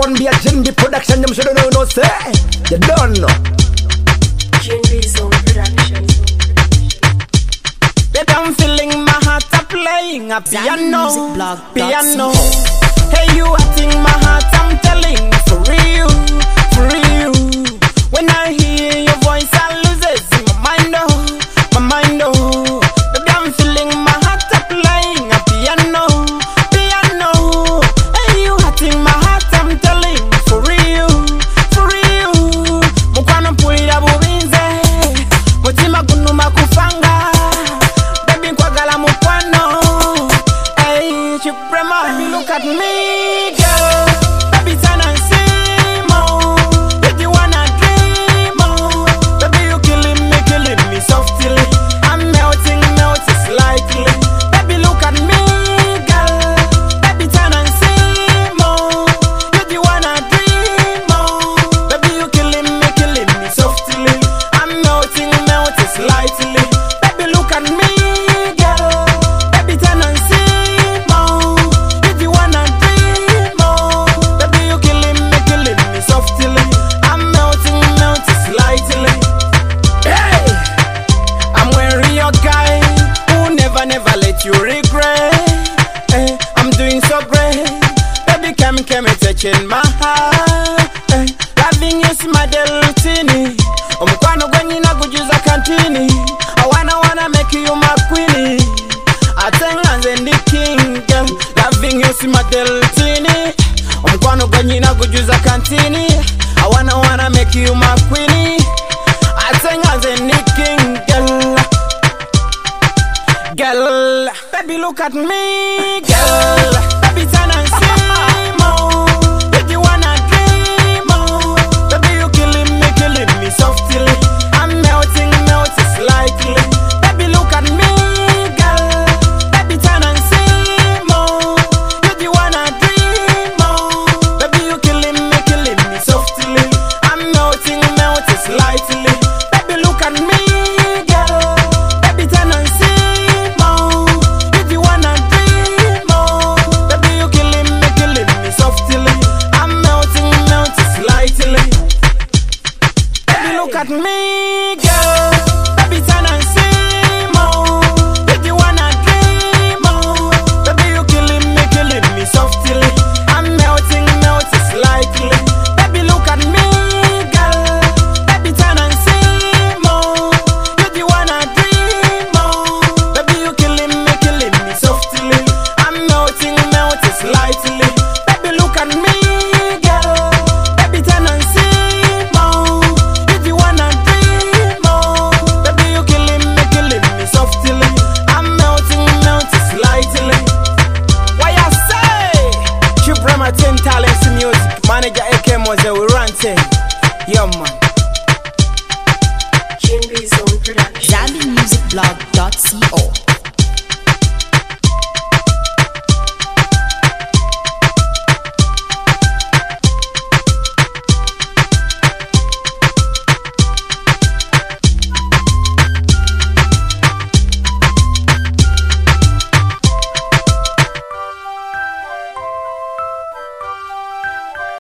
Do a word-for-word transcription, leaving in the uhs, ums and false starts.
one be a Gen B production. Them should know no say. You don't know. Gen B Zone production. Baby, I'm feeling my heart a playing a piano, piano. Hey, you acting my heart, I'm telling for real, for real. When I hear your voice, I lose it in my mind, oh, my mind, oh. Baby, I'm feeling my heart a playing a piano, piano. Hey, you acting my heart, I'm telling for real, for real. Mukwana puida bubinze, mutima gunuma kufanga. Baby, kwagala mukwano. Hey, Suprema, baby, look at me, girl. Baby, turn and see more. If you wanna dream more, baby, you killing me, killing me softly. I'm melting, melting slightly. Baby, look at me, girl. Baby, turn and see more. If you wanna dream more, baby, you killing me, killing me softly. I'm melting, melting slightly. Baby, look at me, girl. Baby, turn and see more. If you wanna dream more, baby, you killing me, killing me softly. I'm melting, melting slightly. Hey, I'm wearing your guy who never, never let you regret. Hey, I'm doing so great. Baby, come, come, touching my heart. Hey, loving is my destiny. Omukwano gwenye na kujuza kantini. I wanna, wanna make you my queenie. I tell and the king, girl. Loving you is my destiny. Omukwano gwenye na kujuza kantini. I wanna, wanna make you my queenie. I tell and the king, girl. Girl, baby, look at me, girl. Baby, turn and see more. If you wanna dream more, baby, you killing me, killing me softly. I'm melting, melting slightly. Baby, look at me, girl. Baby, turn and see more. If you wanna dream more, baby, you killing me, killing me softly. I'm melting, melting slightly. Baby, look at me, girl. Baby, turn and see more. If you wanna dream more, baby, you killing me, killing me softly. I'm melting, melting slightly. Baby, look at me, girl. Baby, turn and see more. If you wanna dream more, baby, you killing me, killing me softly. I'm melting, melting slightly. Baby, look at me, girl. Baby, turn and see more. If you wanna dream more, baby, you killing me, killing me softly. I'm melting, melting slightly. Baby, look at me, girl. Baby, turn and see more. If you wanna dream more, baby, you killing me, killing me softly. I'm melting, melting slightly. Why I say? Suprema ten talents in music. Manager A K Mose, we run thing. Yeah, man. Gen B Zone production. Zambi Music Blog dot co